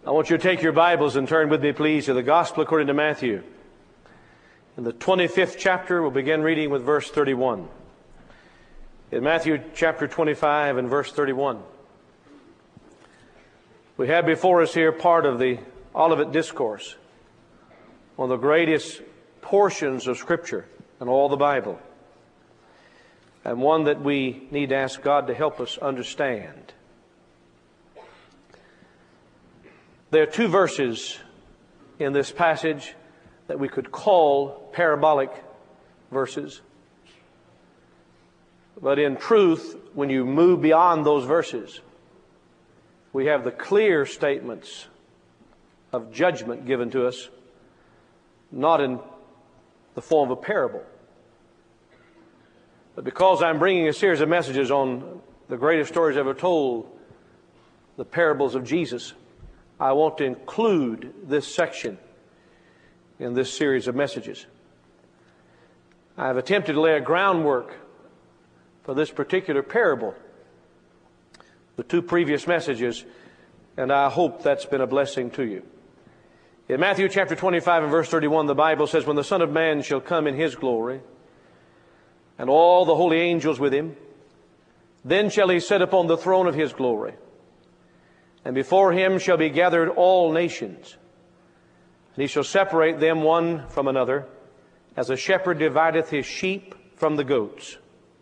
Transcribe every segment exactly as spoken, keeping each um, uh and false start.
I want you to take your Bibles and turn with me, please, to the Gospel according to Matthew. In the twenty-fifth chapter, we'll begin reading with verse thirty-one. In Matthew chapter twenty-five and verse thirty-one, we have before us here part of the Olivet Discourse, one of the greatest portions of Scripture in all the Bible, and one that we need to ask God to help us understand. There are two verses in this passage that we could call parabolic verses. But in truth, when you move beyond those verses, we have the clear statements of judgment given to us, not in the form of a parable. But because I'm bringing a series of messages on the greatest stories ever told, the parables of Jesus, I want to include this section in this series of messages. I've attempted to lay a groundwork for this particular parable, the two previous messages, and I hope that's been a blessing to you. In Matthew chapter twenty-five and verse thirty-one, the Bible says, "When the Son of Man shall come in His glory, and all the holy angels with Him, then shall He sit upon the throne of His glory. And before Him shall be gathered all nations. And He shall separate them one from another, as a shepherd divideth his sheep from the goats.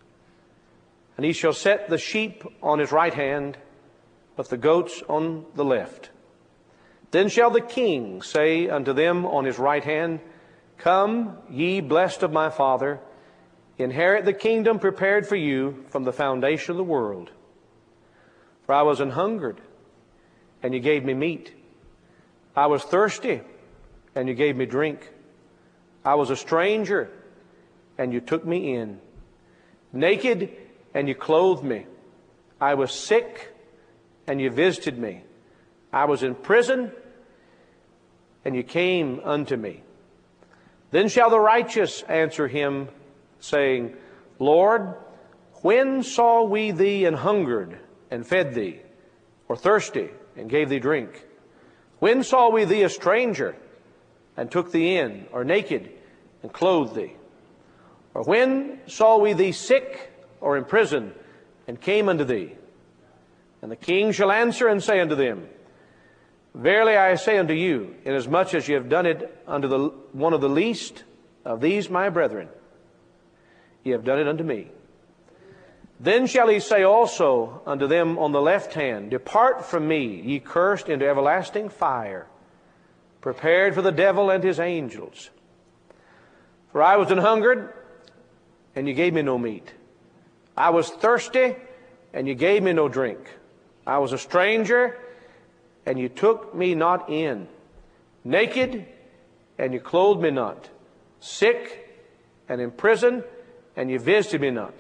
And He shall set the sheep on His right hand, but the goats on the left. Then shall the King say unto them on His right hand, Come, ye blessed of my Father, inherit the kingdom prepared for you from the foundation of the world. For I was an hungered, and you gave me meat. I was thirsty, and you gave me drink. I was a stranger, and you took me in. Naked, and you clothed me. I was sick, and you visited me. I was in prison, and you came unto me. Then shall the righteous answer Him, saying, Lord, when saw we Thee an hungered, and fed Thee, or thirsty, and gave Thee drink? When saw we Thee a stranger, and took Thee in, or naked, and clothed Thee? Or when saw we Thee sick, or in prison, and came unto Thee? And the King shall answer and say unto them, Verily I say unto you, inasmuch as ye have done it unto the one of the least of these my brethren, ye have done it unto me. Then shall He say also unto them on the left hand, Depart from me, ye cursed, into everlasting fire, prepared for the devil and his angels. For I was an hungered, and you gave me no meat. I was thirsty, and you gave me no drink. I was a stranger, and you took me not in. Naked, and you clothed me not. Sick, and in prison, and you visited me not.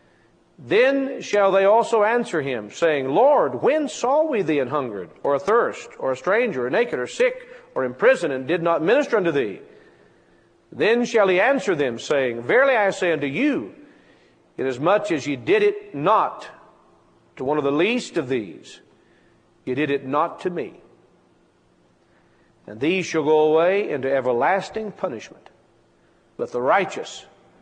Then shall they also answer Him, saying, Lord, when saw we Thee an hungered, or athirst, or a stranger, or naked, or sick, or in prison, and did not minister unto Thee? Then shall He answer them, saying, Verily I say unto you, inasmuch as ye did it not to one of the least of these, ye did it not to me. And these shall go away into everlasting punishment, but the righteous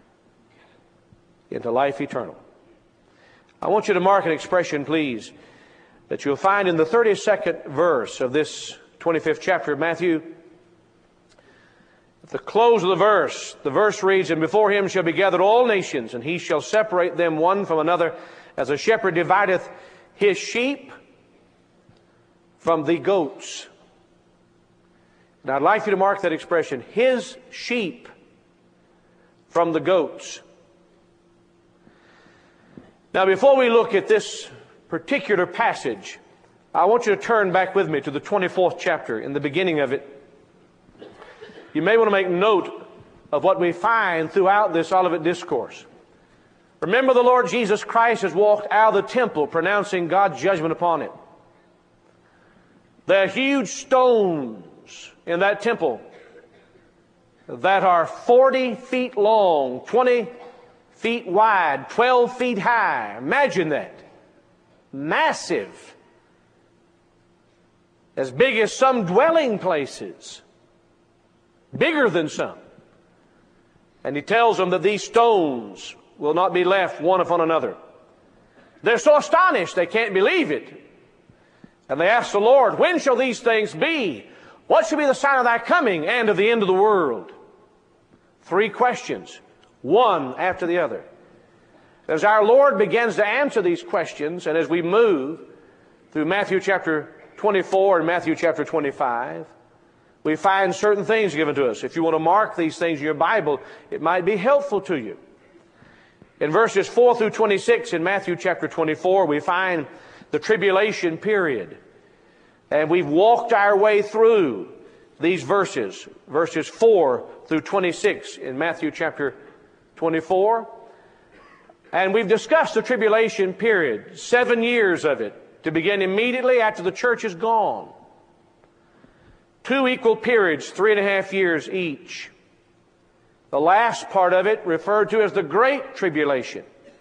into life eternal. I want you to mark an expression, please, that you'll find in the thirty-second verse of this twenty-fifth chapter of Matthew. At the close of the verse, the verse reads, And before Him shall be gathered all nations, and He shall separate them one from another, as a shepherd divideth his sheep from the goats. Now I'd like you to mark that expression, His sheep from the goats. Now, before we look at this particular passage, I want you to turn back with me to the twenty-fourth chapter, in the beginning of it. You may want to make note of what we find throughout this Olivet Discourse. Remember, the Lord Jesus Christ has walked out of the temple pronouncing God's judgment upon it. There are huge stones in that temple that are forty feet long, twenty feet wide, twelve feet high. Imagine that. Massive. as big as some dwelling places, bigger than some. And he tells them that these stones will not be left one upon another. They're so astonished they can't believe it. And they ask the Lord, when shall these things be? What shall be the sign of thy coming and of the end of the world? Three questions, one after the other. As our Lord begins to answer these questions, and as we move through Matthew chapter twenty-four and Matthew chapter twenty-five, we find certain things given to us. If you want to mark these things in your Bible, it might be helpful to you. In verses four through twenty-six in Matthew chapter twenty-four, we find the tribulation period. And we've walked our way through these verses, verses four through twenty-six in Matthew chapter twenty-four. And we've discussed the tribulation period, seven years of it, to begin immediately after the church is gone. Two equal periods, three and a half years each. The last part of it referred to as the Great Tribulation.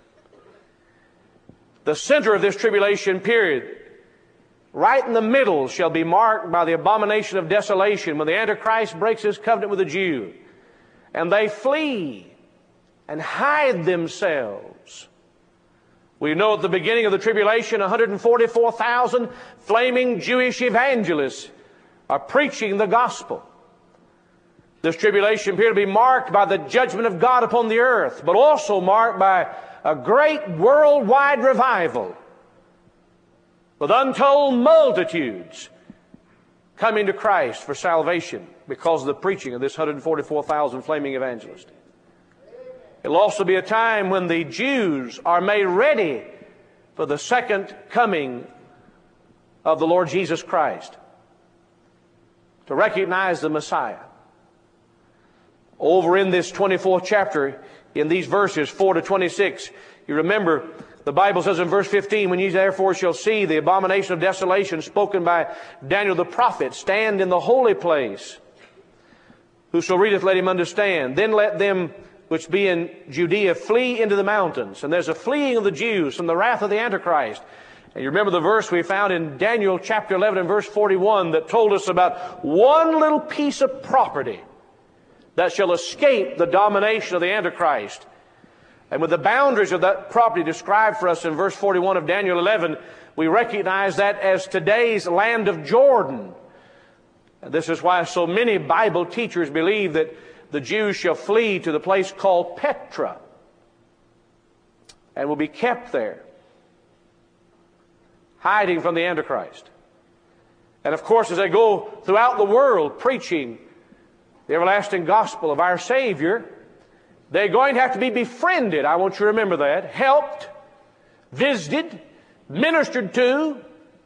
The center of this tribulation period, right in the middle, shall be marked by the abomination of desolation, when the Antichrist breaks his covenant with the Jew, and they flee and hide themselves. We know at the beginning of the tribulation, one hundred forty-four thousand flaming Jewish evangelists are preaching the gospel. This tribulation period will be marked by the judgment of God upon the earth, but also marked by a great worldwide revival, with untold multitudes coming to Christ for salvation because of the preaching of this one hundred forty-four thousand flaming evangelists. It'll also be a time when the Jews are made ready for the second coming of the Lord Jesus Christ, to recognize the Messiah. Over in this twenty-fourth chapter, in these verses four to twenty-six, you remember the Bible says in verse fifteen, when ye therefore shall see the abomination of desolation spoken by Daniel the prophet stand in the holy place, whoso readeth, let him understand. Then let them which be in Judea flee into the mountains. And there's a fleeing of the Jews from the wrath of the Antichrist. And you remember the verse we found in Daniel chapter eleven and verse forty-one that told us about one little piece of property that shall escape the domination of the Antichrist. And with the boundaries of that property described for us in verse forty-one of Daniel eleven, we recognize that as today's land of Jordan. And this is why so many Bible teachers believe that the Jews shall flee to the place called Petra and will be kept there, hiding from the Antichrist. And of course, as they go throughout the world preaching the everlasting gospel of our Savior, they're going to have to be befriended. I want you to remember that. Helped, visited, ministered to,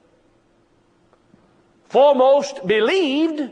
foremost believed.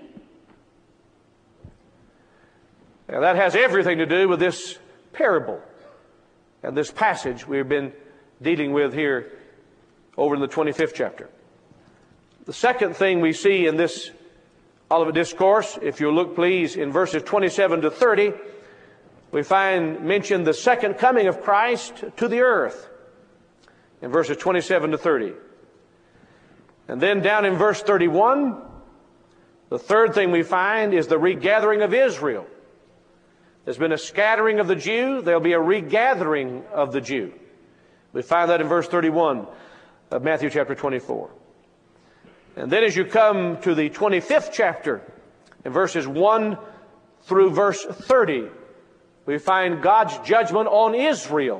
Now, that has everything to do with this parable and this passage we've been dealing with here over in the twenty-fifth chapter. The second thing we see in this Olivet Discourse, if you'll look please in verses twenty-seven to thirty, we find mentioned the second coming of Christ to the earth in verses twenty-seven to thirty. And then down in verse thirty-one, the third thing we find is the regathering of Israel. There's been a scattering of the Jew. There'll be a regathering of the Jew. We find that in verse thirty-one of Matthew chapter twenty-four. And then as you come to the twenty-fifth chapter, in verses one through verse thirty, we find God's judgment on Israel.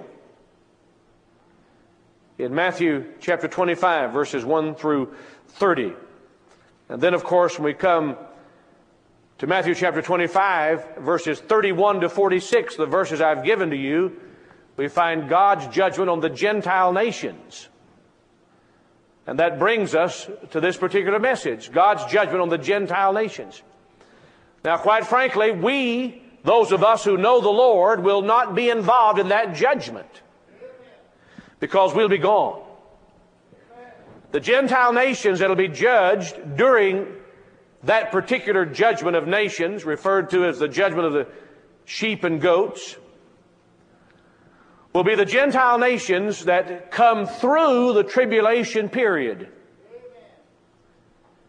In Matthew chapter twenty-five, verses one through thirty. And then, of course, when we come to Matthew chapter twenty-five, verses thirty-one to forty-six, the verses I've given to you, we find God's judgment on the Gentile nations. And that brings us to this particular message, God's judgment on the Gentile nations. Now, quite frankly, we, those of us who know the Lord, will not be involved in that judgment because we'll be gone. The Gentile nations that will be judged during that particular judgment of nations, referred to as the judgment of the sheep and goats, will be the Gentile nations that come through the tribulation period.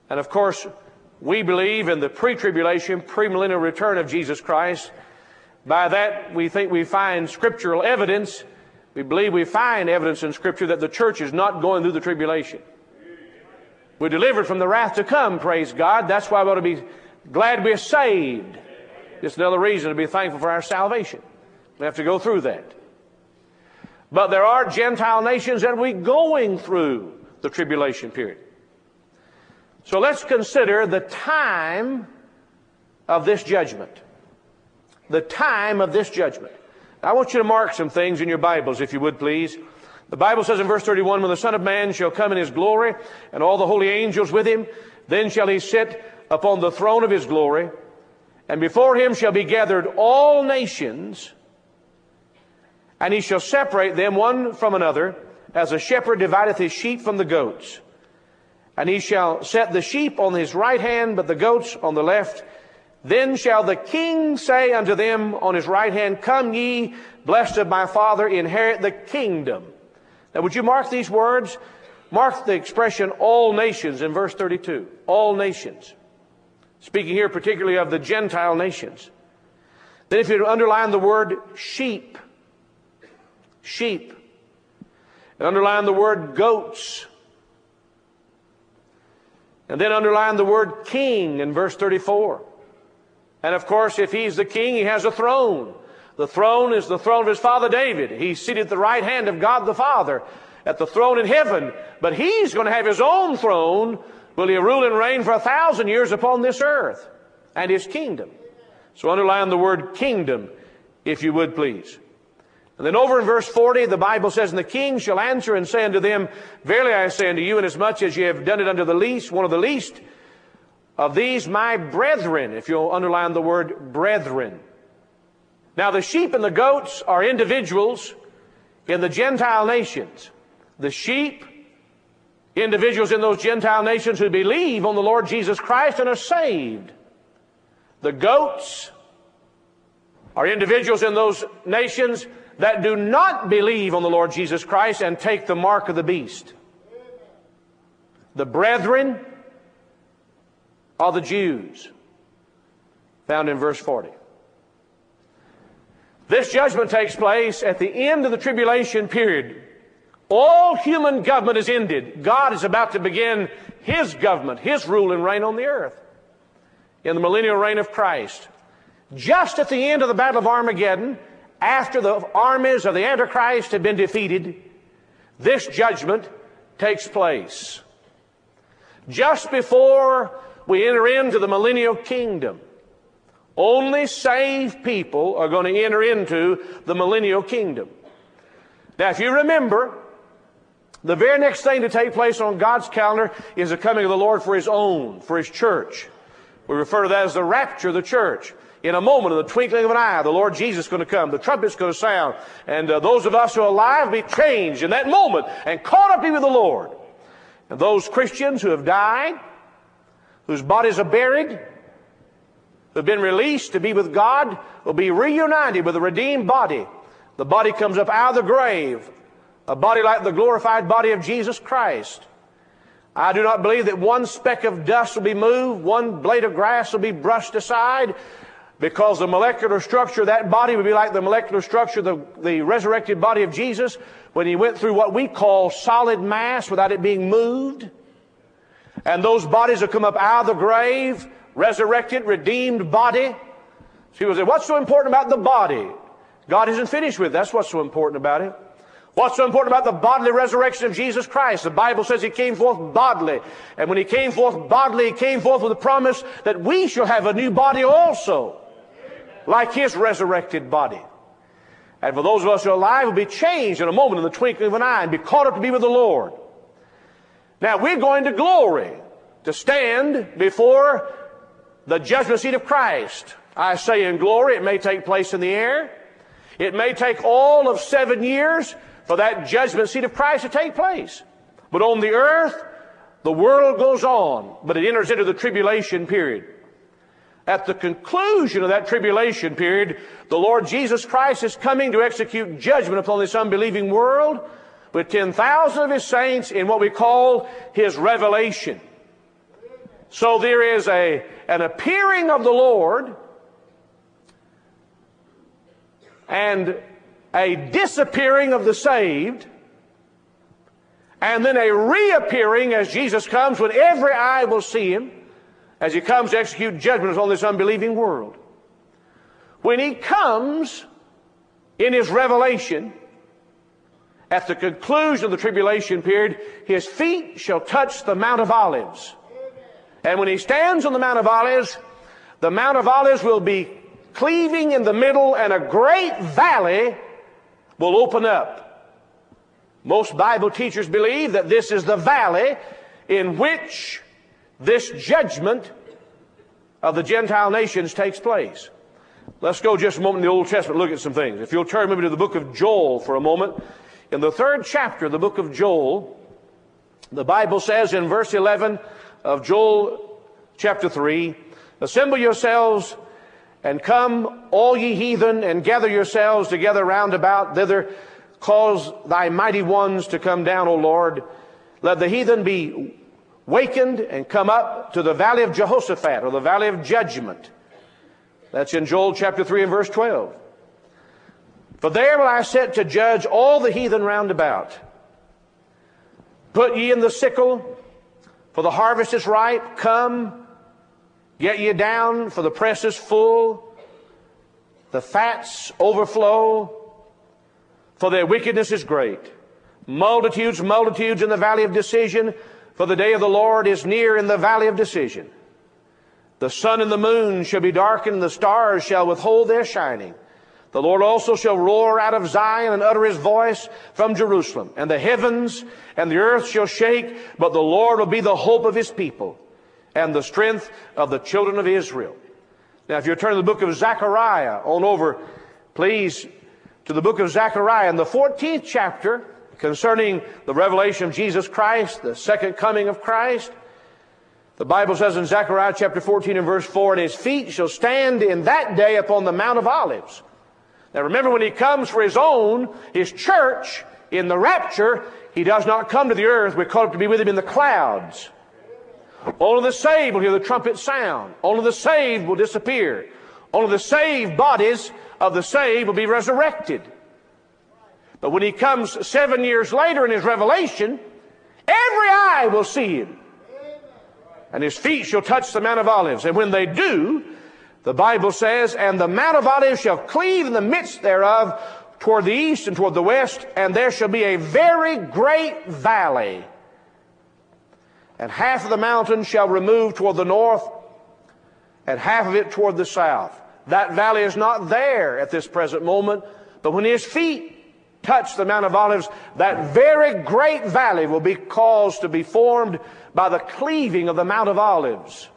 And of course, we believe in the pre-tribulation, premillennial return of Jesus Christ. By that, we think we find scriptural evidence. We believe we find evidence in Scripture that the church is not going through the tribulation. We're delivered from the wrath to come, praise God. That's why we ought to be glad we're saved. It's another reason to be thankful for our salvation. We have to go through that. But there are Gentile nations that will be going through the tribulation period. So let's consider the time of this judgment. The time of this judgment. I want you to mark some things in your Bibles, if you would, please. The Bible says in verse thirty-one, when the Son of Man shall come in his glory, and all the holy angels with him, then shall he sit upon the throne of his glory, and before him shall be gathered all nations, and he shall separate them one from another, as a shepherd divideth his sheep from the goats. And he shall set the sheep on his right hand, but the goats on the left. Then shall the King say unto them on his right hand, Come ye, blessed of my Father, inherit the kingdom. Now would you mark these words? Mark the expression all nations in verse thirty-two. All nations. Speaking here particularly of the Gentile nations. Then if you underline the word sheep. Sheep. And underline the word goats. And then underline the word king in verse thirty-four. And of course, if he's the king, he has a throne. The throne is the throne of his father David. He's seated at the right hand of God the Father at the throne in heaven. But he's going to have his own throne. Will he rule and reign for a thousand years upon this earth and his kingdom? So underline the word kingdom, if you would please. And then over in verse forty, the Bible says, And the king shall answer and say unto them, Verily I say unto you, inasmuch as ye have done it unto the least, one of the least of these my brethren, if you'll underline the word brethren. Now the sheep and the goats are individuals in the Gentile nations. The sheep, individuals in those Gentile nations who believe on the Lord Jesus Christ and are saved. The goats are individuals in those nations that do not believe on the Lord Jesus Christ and take the mark of the beast. The brethren are the Jews, found in verse forty. This judgment takes place at the end of the tribulation period. All human government is ended. God is about to begin His government, His rule and reign on the earth in the millennial reign of Christ. Just at the end of the Battle of Armageddon, after the armies of the Antichrist have been defeated, this judgment takes place. Just before we enter into the millennial kingdom, only saved people are going to enter into the millennial kingdom. Now, if you remember, the very next thing to take place on God's calendar is the coming of the Lord for His own, for His church. We refer to that as the rapture of the church. In a moment, in the twinkling of an eye, the Lord Jesus is going to come. The trumpet's going to sound. And uh, those of us who are alive will be changed in that moment and caught up with the Lord. And those Christians who have died, whose bodies are buried, who have been released to be with God, will be reunited with a redeemed body. The body comes up out of the grave, a body like the glorified body of Jesus Christ. I do not believe that one speck of dust will be moved, one blade of grass will be brushed aside, because the molecular structure of that body would be like the molecular structure of the, the resurrected body of Jesus when He went through what we call solid mass without it being moved. And those bodies will come up out of the grave, resurrected, redeemed body. So people say, what's so important about the body? God isn't finished with it. That's what's so important about it. What's so important about the bodily resurrection of Jesus Christ? The Bible says He came forth bodily. And when He came forth bodily, He came forth with a promise that we shall have a new body also, like His resurrected body. And for those of us who are alive, will be changed in a moment, in the twinkling of an eye, and be caught up to be with the Lord. Now, we're going to glory, to stand before the judgment seat of Christ. I say in glory, it may take place in the air. It may take all of seven years for that judgment seat of Christ to take place. But on the earth, the world goes on, but it enters into the tribulation period. At the conclusion of that tribulation period, the Lord Jesus Christ is coming to execute judgment upon this unbelieving world with ten thousand of His saints in what we call His revelation. So there is a, an appearing of the Lord and a disappearing of the saved, and then a reappearing as Jesus comes when every eye will see Him as He comes to execute judgment on this unbelieving world. When He comes in His revelation, at the conclusion of the tribulation period, His feet shall touch the Mount of Olives. And when He stands on the Mount of Olives, the Mount of Olives will be cleaving in the middle, and a great valley will open up. Most Bible teachers believe that this is the valley in which this judgment of the Gentile nations takes place. Let's go just a moment in the Old Testament and look at some things. If you'll turn maybe to the book of Joel for a moment. In the third chapter of the book of Joel, the Bible says in verse eleven of Joel chapter three, "Assemble yourselves and come, all ye heathen, and gather yourselves together round about thither. Cause thy mighty ones to come down, O Lord. Let the heathen be wakened and come up to the valley of Jehoshaphat," or the valley of judgment. That's in Joel chapter three and verse twelve. "For there will I set to judge all the heathen round about. Put ye in the sickle, for the harvest is ripe. Come, get ye down, for the press is full. The fats overflow, for their wickedness is great. Multitudes, multitudes in the valley of decision, for the day of the Lord is near in the valley of decision. The sun and the moon shall be darkened, and the stars shall withhold their shining. The Lord also shall roar out of Zion and utter His voice from Jerusalem. And the heavens and the earth shall shake, but the Lord will be the hope of His people and the strength of the children of Israel." Now, if you turn to the book of Zechariah on over, please, to the book of Zechariah in the fourteenth chapter concerning the revelation of Jesus Christ, the second coming of Christ. The Bible says in Zechariah chapter fourteen and verse four, "And His feet shall stand in that day upon the Mount of Olives." Now remember, when He comes for His own, His church, in the rapture, He does not come to the earth. We're called to be with Him in the clouds. Only the saved will hear the trumpet sound. Only the saved will disappear. Only the saved bodies of the saved will be resurrected. But when He comes seven years later in His revelation, every eye will see Him. And His feet shall touch the Mount of Olives. And when they do, the Bible says, "And the Mount of Olives shall cleave in the midst thereof toward the east and toward the west, and there shall be a very great valley. And half of the mountain shall remove toward the north, and half of it toward the south." That valley is not there at this present moment, but when His feet touch the Mount of Olives, that very great valley will be caused to be formed by the cleaving of the Mount of Olives,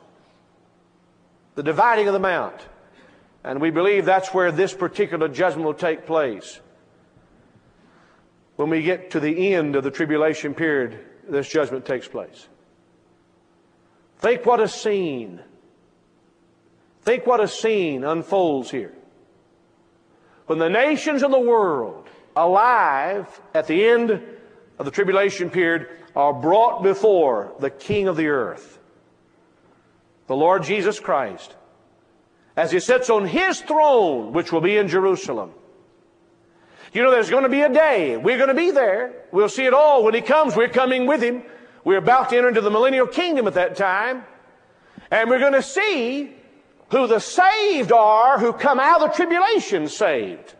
the dividing of the mount. And we believe that's where this particular judgment will take place. When we get to the end of the tribulation period, this judgment takes place. Think what a scene. Think what a scene unfolds here. When the nations of the world alive at the end of the tribulation period are brought before the King of the earth, the Lord Jesus Christ, as He sits on His throne, which will be in Jerusalem. You know, there's going to be a day. We're going to be there. We'll see it all. When He comes, we're coming with Him. We're about to enter into the millennial kingdom at that time. And we're going to see who the saved are who come out of the tribulation saved.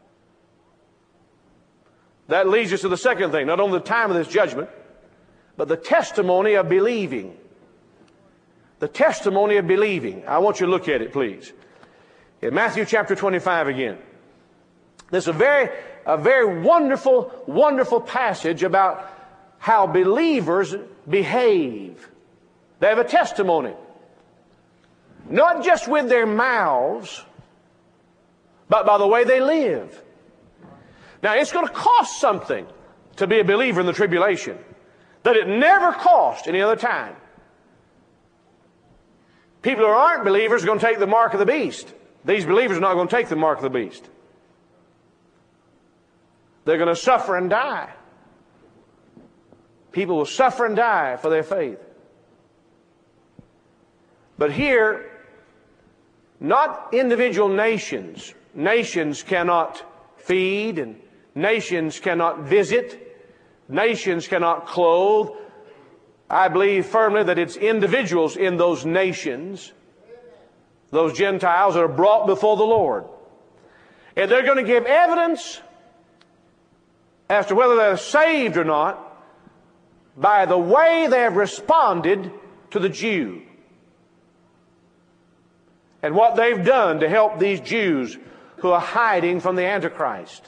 That leads us to the second thing, not only the time of this judgment, but the testimony of believing. The testimony of believing. I want you to look at it, please. In Matthew chapter twenty-five again. This is a very, a very wonderful, wonderful passage about how believers behave. They have a testimony. Not just with their mouths, but by the way they live. Now, it's going to cost something to be a believer in the tribulation that it never cost any other time. People who aren't believers are going to take the mark of the beast. These believers are not going to take the mark of the beast. They're going to suffer and die. People will suffer and die for their faith. But here, not individual nations. Nations cannot feed, and nations cannot visit, nations cannot clothe. I believe firmly that it's individuals in those nations, those Gentiles, that are brought before the Lord. And they're going to give evidence as to whether they're saved or not by the way they have responded to the Jew and what they've done to help these Jews who are hiding from the Antichrist.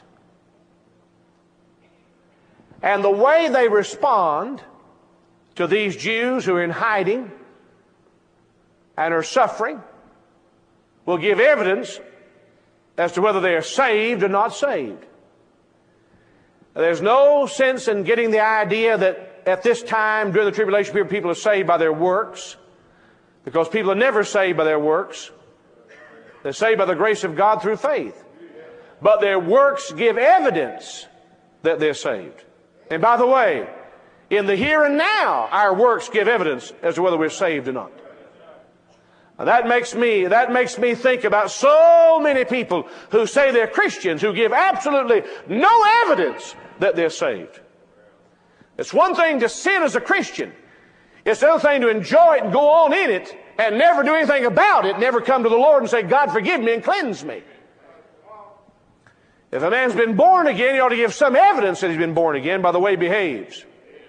And the way they respond to these Jews who are in hiding and are suffering will give evidence as to whether they are saved or not saved. There's no sense in getting the idea that at this time during the tribulation period people are saved by their works, because people are never saved by their works. They're saved by the grace of God through faith. But their works give evidence that they're saved. And by the way, in the here and now, our works give evidence as to whether we're saved or not. Now that makes me, that makes me think about so many people who say they're Christians who give absolutely no evidence that they're saved. It's one thing to sin as a Christian. It's another thing to enjoy it and go on in it and never do anything about it, never come to the Lord and say, God, forgive me and cleanse me. If a man's been born again, he ought to give some evidence that he's been born again by the way he behaves.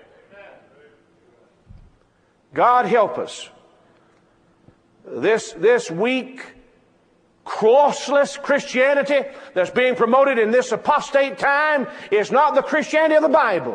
God help us. This, this weak, crossless Christianity that's being promoted in this apostate time is not the Christianity of the Bible.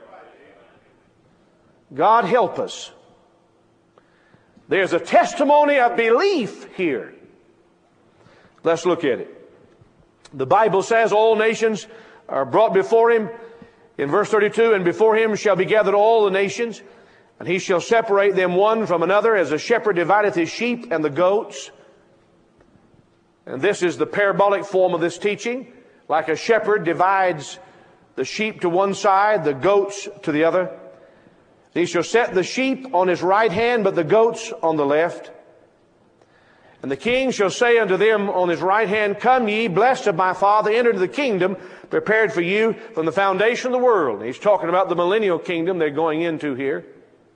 God help us. There's a testimony of belief here. Let's look at it. The Bible says all nations are brought before him. In verse thirty-two, and before him shall be gathered all the nations, and he shall separate them one from another, as a shepherd divideth his sheep and the goats. And this is the parabolic form of this teaching. Like a shepherd divides the sheep to one side, the goats to the other. He shall set the sheep on his right hand, but the goats on the left. And the king shall say unto them on his right hand, Come ye, blessed of my Father, enter into the kingdom prepared for you from the foundation of the world. He's talking about the millennial kingdom they're going into here.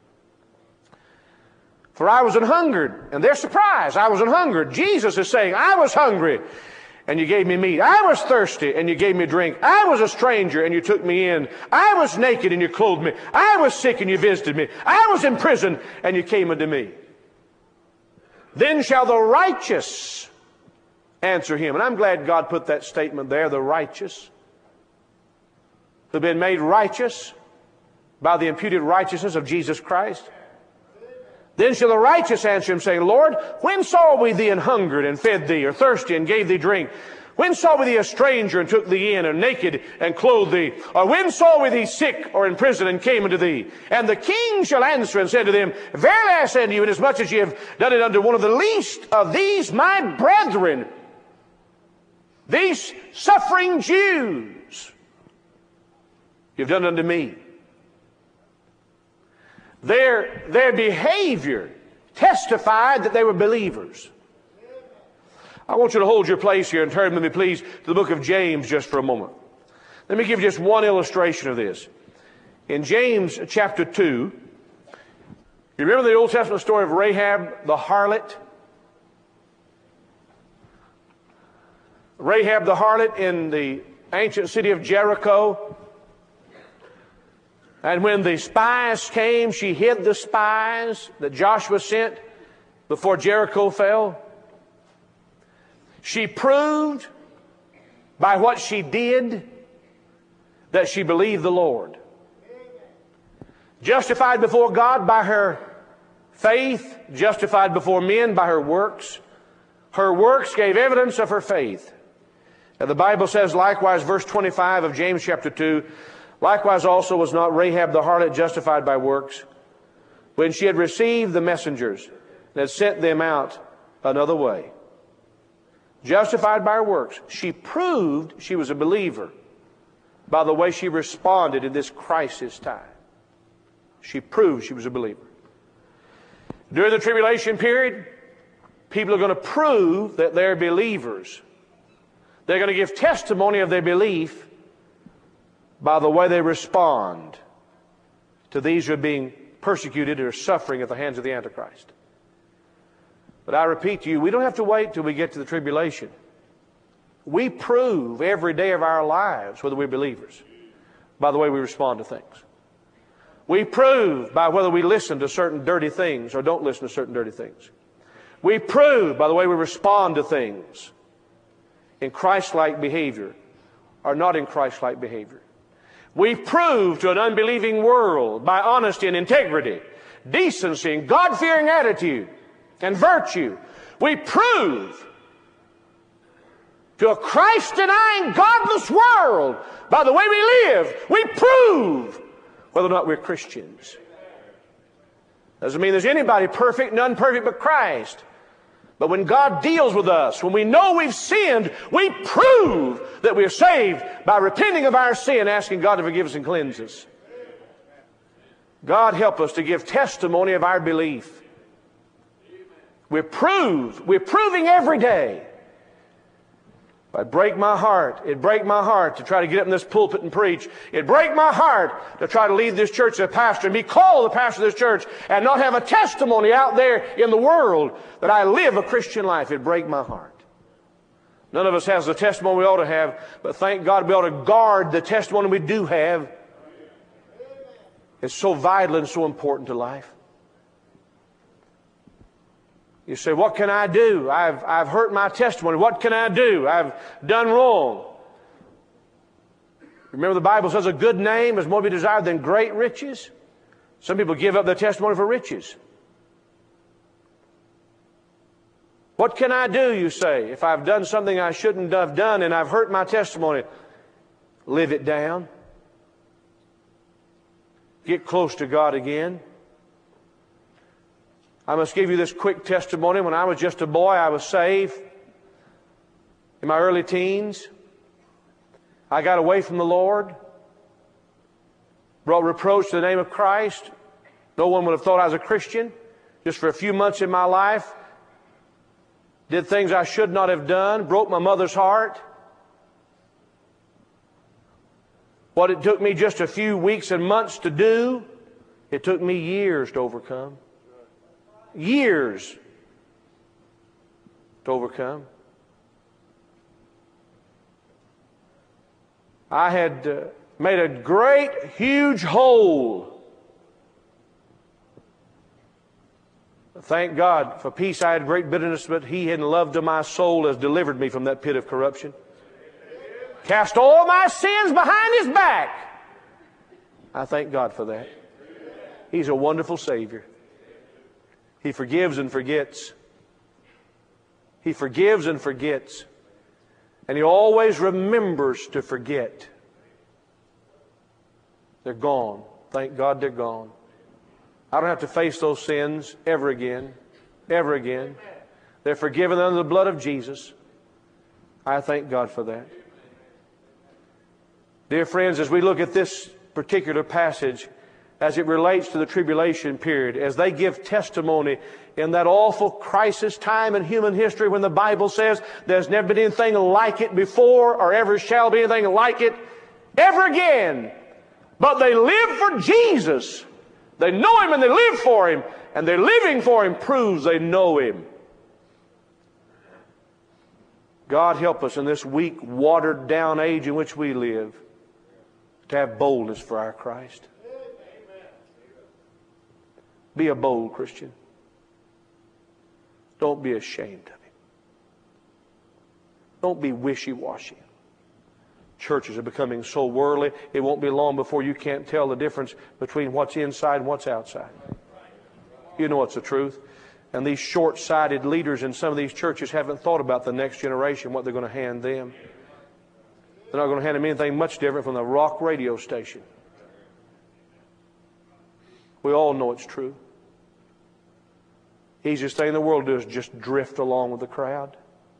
For I was an hungered, and they're surprised. I was an hungered. Jesus is saying, I was hungry, and you gave me meat. I was thirsty, and you gave me drink. I was a stranger, and you took me in. I was naked, and you clothed me. I was sick, and you visited me. I was in prison, and you came unto me. Then shall the righteous answer him. And I'm glad God put that statement there, the righteous, who've been made righteous by the imputed righteousness of Jesus Christ. Then shall the righteous answer him, saying, Lord, when saw we thee an hungered and fed thee, or thirsty and gave thee drink? When saw we thee a stranger and took thee in, or naked and clothed thee? Or when saw we thee sick or in prison and came unto thee? And the king shall answer and say to them, Verily I say unto you, inasmuch as ye have done it unto one of the least of these my brethren, these suffering Jews, you've done unto me. Their, their behavior testified that they were believers. I want you to hold your place here and turn with me, please, to the book of James just for a moment. Let me give you just one illustration of this. In James chapter two, you remember the Old Testament story of Rahab the harlot? Rahab the harlot in the ancient city of Jericho. And when the spies came, she hid the spies that Joshua sent before Jericho fell. She proved by what she did that she believed the Lord. Justified before God by her faith, justified before men by her works. Her works gave evidence of her faith. And the Bible says likewise, verse twenty-five of James chapter two, likewise also was not Rahab the harlot justified by works, when she had received the messengers and had sent them out another way. Justified by her works. She proved she was a believer by the way she responded in this crisis time. She proved she was a believer. During the tribulation period, People are going to prove that they're believers. They're going to give testimony of their belief by the way they respond to these who are being persecuted or suffering at the hands of the Antichrist. But I repeat to you, we don't have to wait till we get to the tribulation. We prove every day of our lives whether we're believers by the way we respond to things. We prove by whether we listen to certain dirty things or don't listen to certain dirty things. We prove by the way we respond to things in Christ-like behavior or not in Christ-like behavior. We prove to an unbelieving world by honesty and integrity, decency and God-fearing attitude and virtue. We prove to a Christ-denying, godless world by the way we live. We prove whether or not we're Christians. Doesn't mean there's anybody perfect, none perfect but Christ. But when God deals with us, when we know we've sinned, we prove that we're saved by repenting of our sin, asking God to forgive us and cleanse us. God help us to give testimony of our belief. We're proved, we're proving every day. It'd break my heart. It'd break my heart to try to get up in this pulpit and preach. It'd break my heart to try to lead this church as a pastor and be called the pastor of this church and not have a testimony out there in the world that I live a Christian life. It'd break my heart. None of us has the testimony we ought to have, but thank God we ought to guard the testimony we do have. It's so vital and so important to life. You say, what can I do? I've, I've hurt my testimony. What can I do? I've done wrong. Remember the Bible says a good name is more to be desired than great riches. Some people give up their testimony for riches. What can I do, you say, if I've done something I shouldn't have done and I've hurt my testimony? Live it down. Get close to God again. I must give you this quick testimony. When I was just a boy, I was saved. In my early teens, I got away from the Lord, brought reproach to the name of Christ. No one would have thought I was a Christian. Just for a few months in my life, did things I should not have done, broke my mother's heart. What it took me just a few weeks and months to do, it took me years to overcome. Years to overcome. I had uh, made a great, huge hole. Thank God for peace. I had great bitterness, but He in love to my soul has delivered me from that pit of corruption. Cast all my sins behind His back. I thank God for that. He's a wonderful Savior. He forgives and forgets. He forgives and forgets. And He always remembers to forget. They're gone. Thank God they're gone. I don't have to face those sins ever again. Ever again. They're forgiven under the blood of Jesus. I thank God for that. Dear friends, as we look at this particular passage, as it relates to the tribulation period, as they give testimony in that awful crisis time in human history when the Bible says there's never been anything like it before or ever shall be anything like it ever again. But they live for Jesus. They know Him and they live for Him. And their living for Him proves they know Him. God help us in this weak, watered down age in which we live to have boldness for our Christ. Be a bold Christian. Don't be ashamed of Him. Don't be wishy-washy. Churches are becoming so worldly, it won't be long before you can't tell the difference between what's inside and what's outside. You know what's the truth. And these short-sighted leaders in some of these churches haven't thought about the next generation, what they're going to hand them. They're not going to hand them anything much different from the rock radio station. We all know it's true. Easiest thing in the world to do is just drift along with the crowd.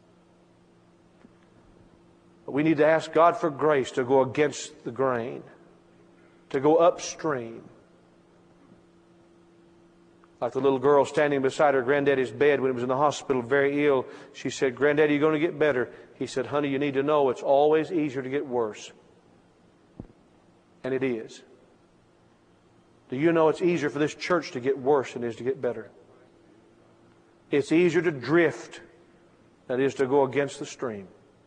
But we need to ask God for grace to go against the grain, to go upstream. Like the little girl standing beside her granddaddy's bed when he was in the hospital very ill. She said, "Granddaddy, you're going to get better." He said, "Honey, you need to know it's always easier to get worse." And it is. Do you know it's easier for this church to get worse than it is to get better? It's easier to drift than it is to go against the stream.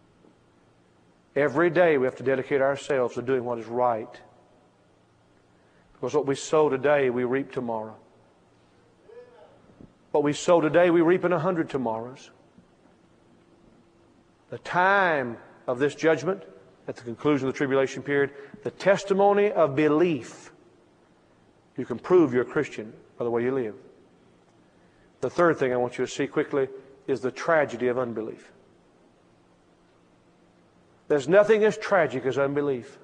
Every day we have to dedicate ourselves to doing what is right. Because what we sow today, we reap tomorrow. What we sow today, we reap in a hundred tomorrows. The time of this judgment, at the conclusion of the tribulation period, the testimony of belief. You can prove you're a Christian by the way you live. The third thing I want you to see quickly is the tragedy of unbelief. There's nothing as tragic as unbelief.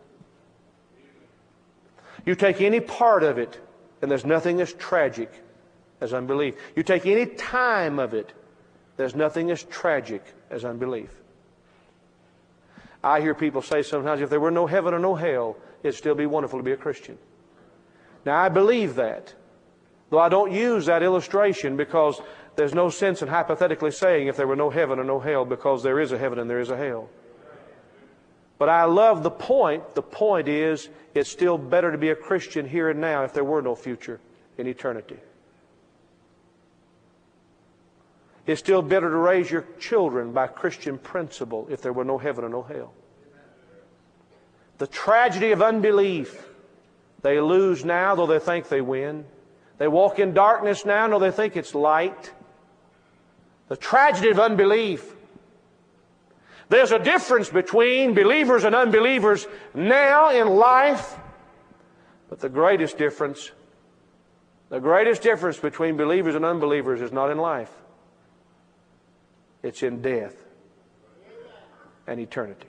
You take any part of it, and there's nothing as tragic as unbelief. You take any time of it, there's nothing as tragic as unbelief. I hear people say sometimes, if there were no heaven or no hell, it'd still be wonderful to be a Christian. Now, I believe that, though I don't use that illustration because there's no sense in hypothetically saying if there were no heaven or no hell, because there is a heaven and there is a hell. But I love the point. The point is, it's still better to be a Christian here and now if there were no future in eternity. It's still better to raise your children by Christian principle if there were no heaven or no hell. The tragedy of unbelief. They lose now, though they think they win. They walk in darkness now, though they think it's light. The tragedy of unbelief. There's a difference between believers and unbelievers now in life. But the greatest difference, the greatest difference between believers and unbelievers is not in life. It's in death and eternity.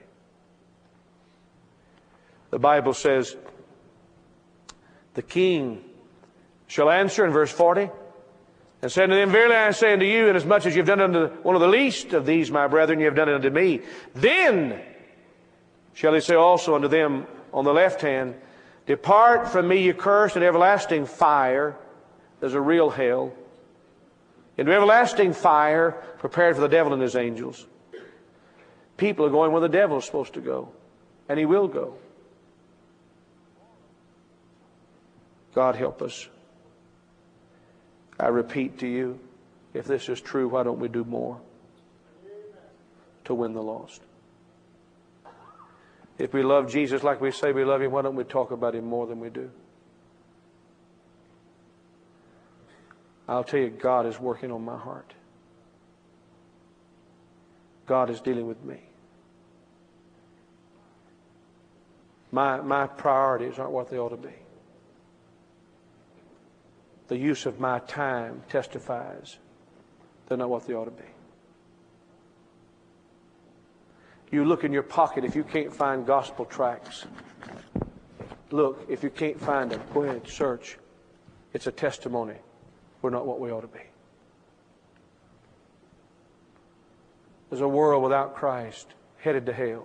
The Bible says, the king shall answer in verse forty, and say unto them, Verily I say unto you, inasmuch as you have done unto one of the least of these my brethren, you have done it unto me. Then shall he say also unto them on the left hand, Depart from me, ye cursed, into everlasting fire. There's a real hell. Into everlasting fire, prepared for the devil and his angels. People are going where the devil is supposed to go. And he will go. God help us. I repeat to you, if this is true, why don't we do more to win the lost? If we love Jesus like we say we love Him, why don't we talk about Him more than we do? I'll tell you, God is working on my heart. God is dealing with me. My, my priorities aren't what they ought to be. The use of my time testifies they're not what they ought to be. You look in your pocket if you can't find gospel tracts. Look, if you can't find them, go ahead, search. It's a testimony. We're not what we ought to be. There's a world without Christ headed to hell.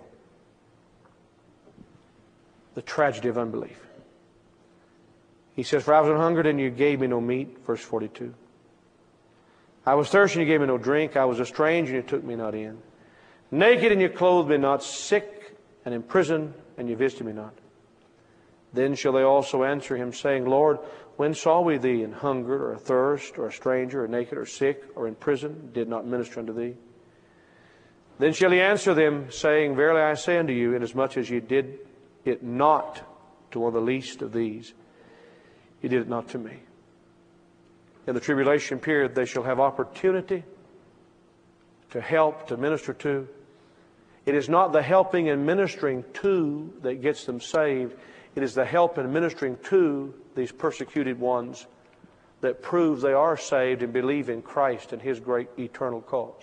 The tragedy of unbelief. He says, For I was an hungered and you gave me no meat. Verse forty-two. I was thirsty and you gave me no drink. I was a stranger and you took me not in. Naked and you clothed me not. Sick and in prison and you visited me not. Then shall they also answer him, saying, Lord, when saw we thee in hunger or thirst or a stranger or naked or sick or in prison, did not minister unto thee? Then shall he answer them, saying, Verily I say unto you, inasmuch as ye did it not to one of the least of these, He did it not to me. In the tribulation period, they shall have opportunity to help, to minister to. It is not the helping and ministering to that gets them saved. It is the help and ministering to these persecuted ones that proves they are saved and believe in Christ and His great eternal cause.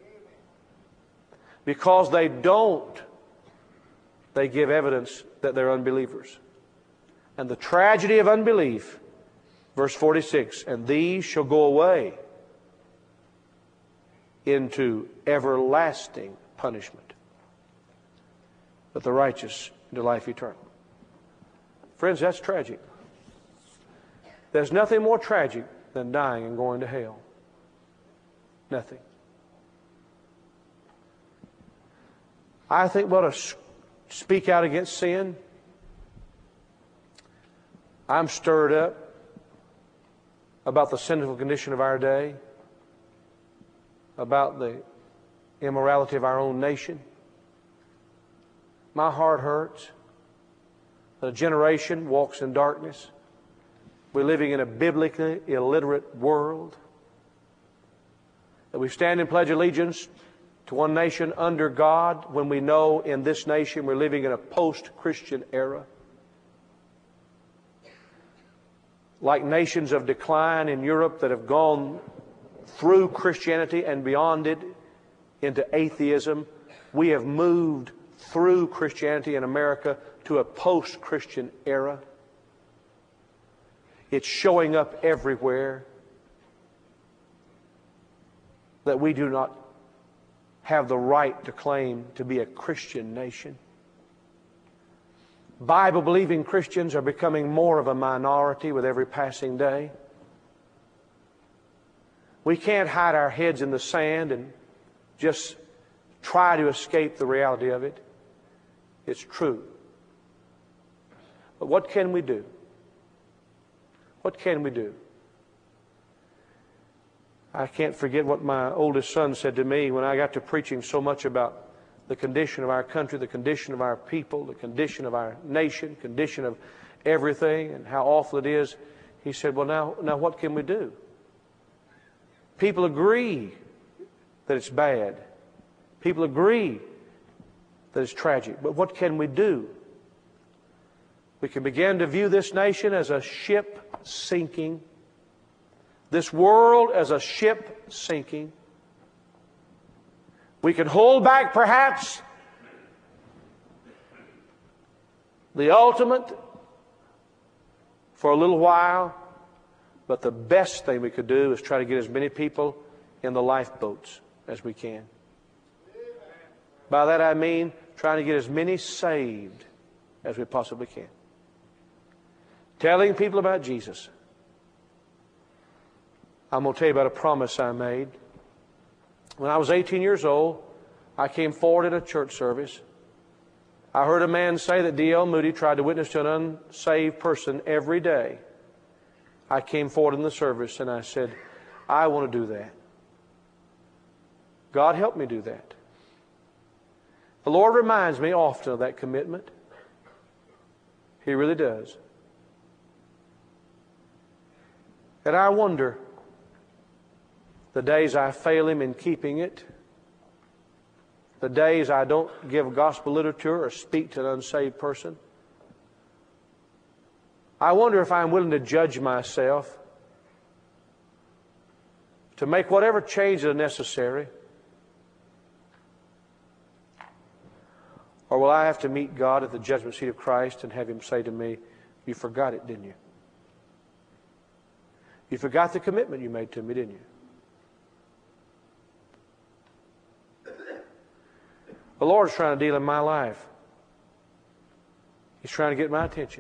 Because they don't, they give evidence that they're unbelievers. And the tragedy of unbelief, verse forty-six, and these shall go away into everlasting punishment, but the righteous into life eternal. Friends, that's tragic. There's nothing more tragic than dying and going to hell? Nothing. I think we ought to speak out against sin. I'm stirred up about the sinful condition of our day, about the immorality of our own nation. My heart hurts that a generation walks in darkness. We're living in a biblically illiterate world. That we stand and pledge allegiance to one nation under God when we know in this nation we're living in a post-Christian era. Like nations of decline in Europe that have gone through Christianity and beyond it into atheism, we have moved through Christianity in America to a post-Christian era. It's showing up everywhere that we do not have the right to claim to be a Christian nation. Bible-believing Christians are becoming more of a minority with every passing day. We can't hide our heads in the sand and just try to escape the reality of it. It's true. But what can we do? What can we do? I can't forget what my oldest son said to me when I got to preaching so much about the condition of our country, the condition of our people, the condition of our nation, condition of everything, and how awful it is. He said, well, now, now what can we do? People agree that it's bad. People agree that it's tragic. But what can we do? We can begin to view this nation as a ship sinking, this world as a ship sinking. We can hold back perhaps the ultimate for a little while, but the best thing we could do is try to get as many people in the lifeboats as we can. By that I mean trying to get as many saved as we possibly can. Telling people about Jesus. I'm going to tell you about a promise I made. When I was eighteen years old, I came forward in a church service. I heard a man say that D L Moody tried to witness to an unsaved person every day. I came forward in the service and I said, I want to do that. God help me do that. The Lord reminds me often of that commitment. He really does. And I wonder, the days I fail Him in keeping it, the days I don't give gospel literature or speak to an unsaved person, I wonder if I'm willing to judge myself, to make whatever changes are necessary, or will I have to meet God at the judgment seat of Christ and have Him say to me, you forgot it, didn't you? You forgot the commitment you made to me, didn't you? The Lord's trying to deal in my life. He's trying to get my attention.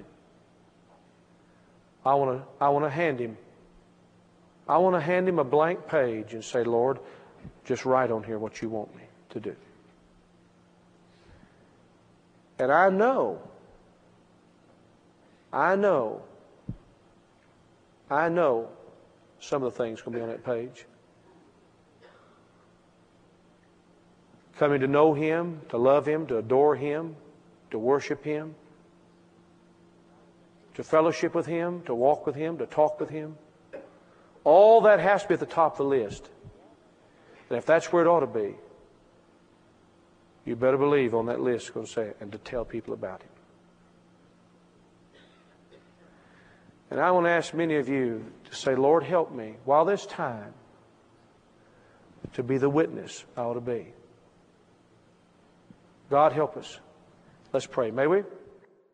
I want to, I want to hand Him. I want to hand Him a blank page and say, Lord, just write on here what you want me to do. And I know, I know, I know some of the things going to be on that page. Coming to know Him, to love Him, to adore Him, to worship Him, to fellowship with Him, to walk with Him, to talk with Him. All that has to be at the top of the list. And if that's where it ought to be, you better believe on that list it's going to say it, and to tell people about Him. And I want to ask many of you to say, Lord, help me, while this time, to be the witness I ought to be. God help us. Let's pray. May we?